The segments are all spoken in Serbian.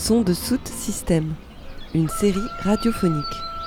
Son de Soot System, une série radiophonique.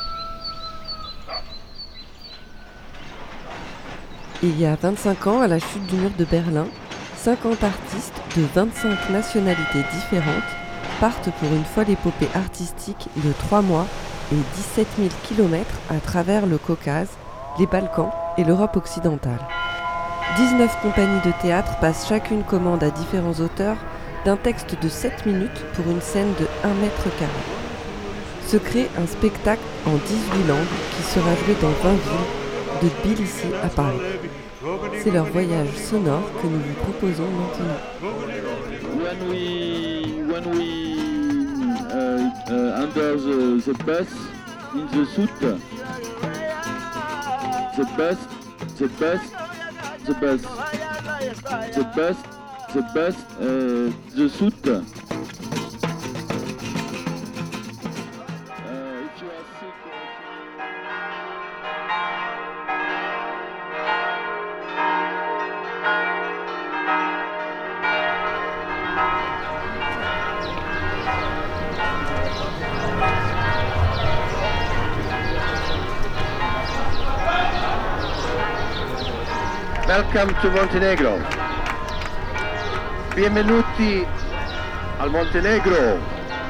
Il y a 25 ans, à la chute du mur de Berlin, 50 artistes de 25 nationalités différentes partent pour une folle épopée artistique de 3 mois et 17 000 km à travers le Caucase, les Balkans et l'Europe occidentale. 19 compagnies de théâtre passent chacune commande à différents auteurs d'un texte de 7 minutes pour une scène de 1 mètre carré. Se crée un spectacle en 18 langues qui sera joué dans 20 villes, de Tbilissi à Paris. C'est leur voyage sonore que nous vous proposons maintenant. When we under the bus in the suit, the bus, the suit. Welcome to Montenegro. Benvenuti al Montenegro.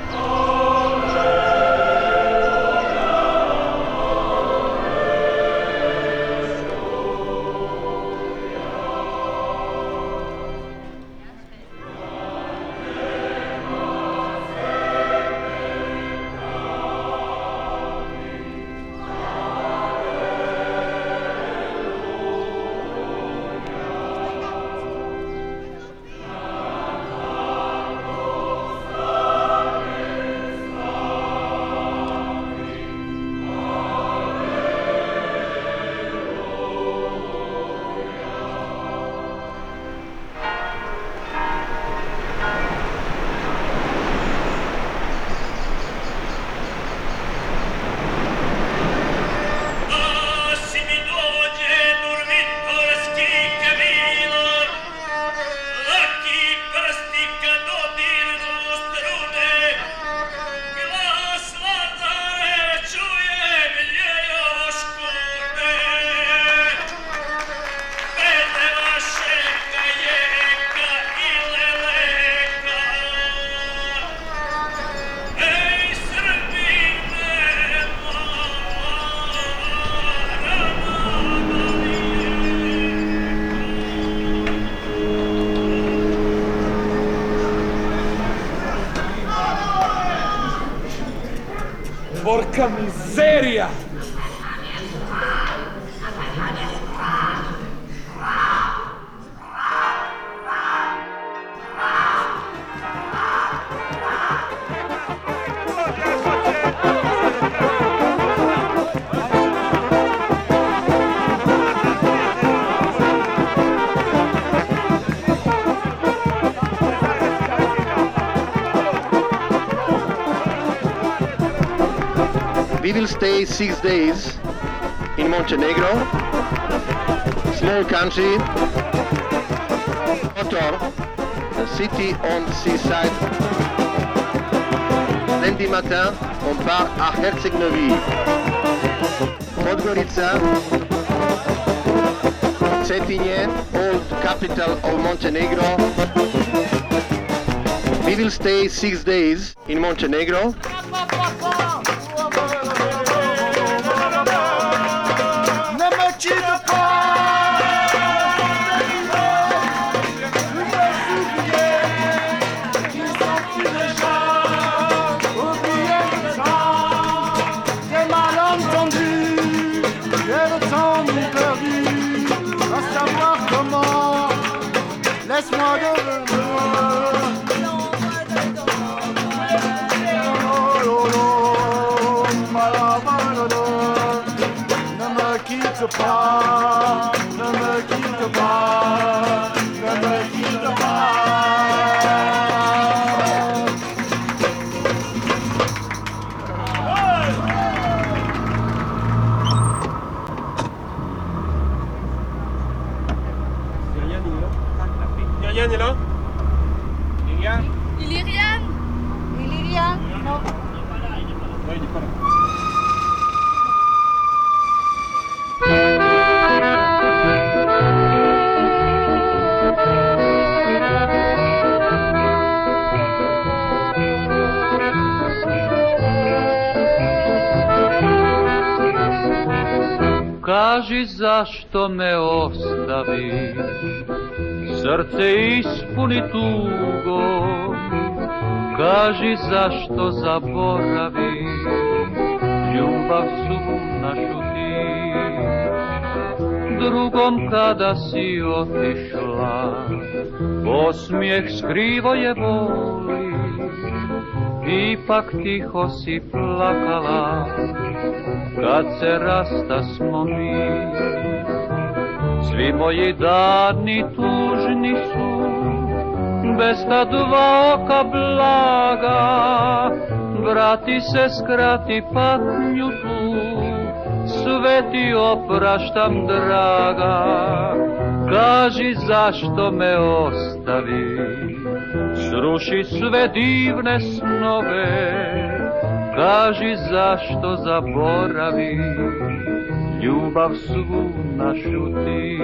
Porca miseria! We will stay 6 days in Montenegro, small country, Kotor, a city on seaside. Lundi matin, on part à Herceg-Novi, Podgorica, Cetinje, old capital of Montenegro. We will stay 6 days in Montenegro. Laisse-moi ne me quitte pas, ne me quitte pas, ne me quitte pas. Liliane est là? Liliane? Illyriane? Sebastian? No. Kaži zašto me ostavi, srce ispuni tugom. Kaži zašto zaboravi, ljubav svu našu ti. Drugom kada si otišla, osmijeh skrivo je boli. Ipak tiho si plakala, kad se rastasmo mi. Svi moji dani tužni su, bez ta dva oka blaga. Vrati se, skrati patnju tu, sve ti opraštam draga. Kaži zašto me ostavi, sruši sve divne snove. Kaži zašto zaboravi, ljubav svu našu ti.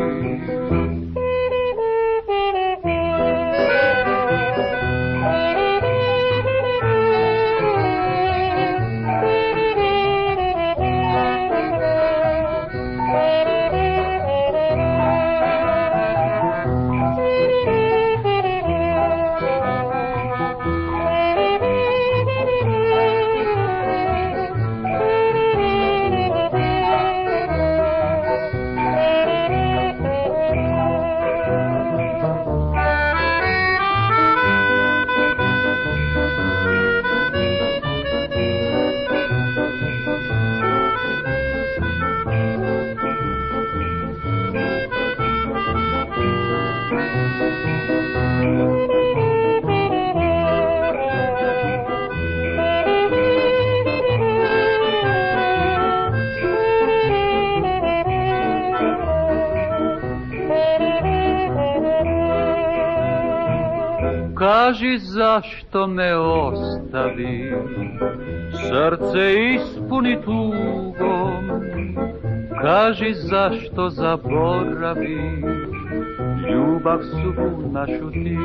Kaži zašto me ostavi, srce ispuni tugom. Kaži zašto zaboravi, ljubav svu našu ti.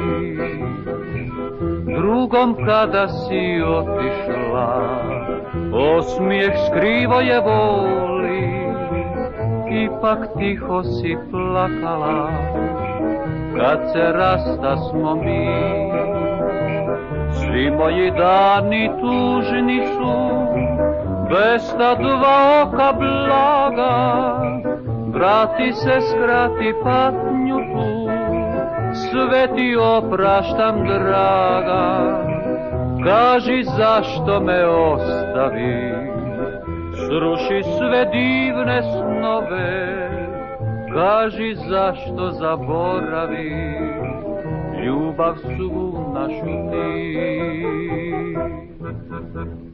Drugom kada si otišla, osmijeh skrivo je boli. Ipak tiho si plakala, kad se rastasmo mi. Svi moji dani tužni su, bez ta dva oka blaga. Vrati se, skrati patnju tu, sve ti opraštam draga. Kaži zašto me ostavi, sruši sve divne snove. Kaži zašto zaboravi, ljubav svu našu ti.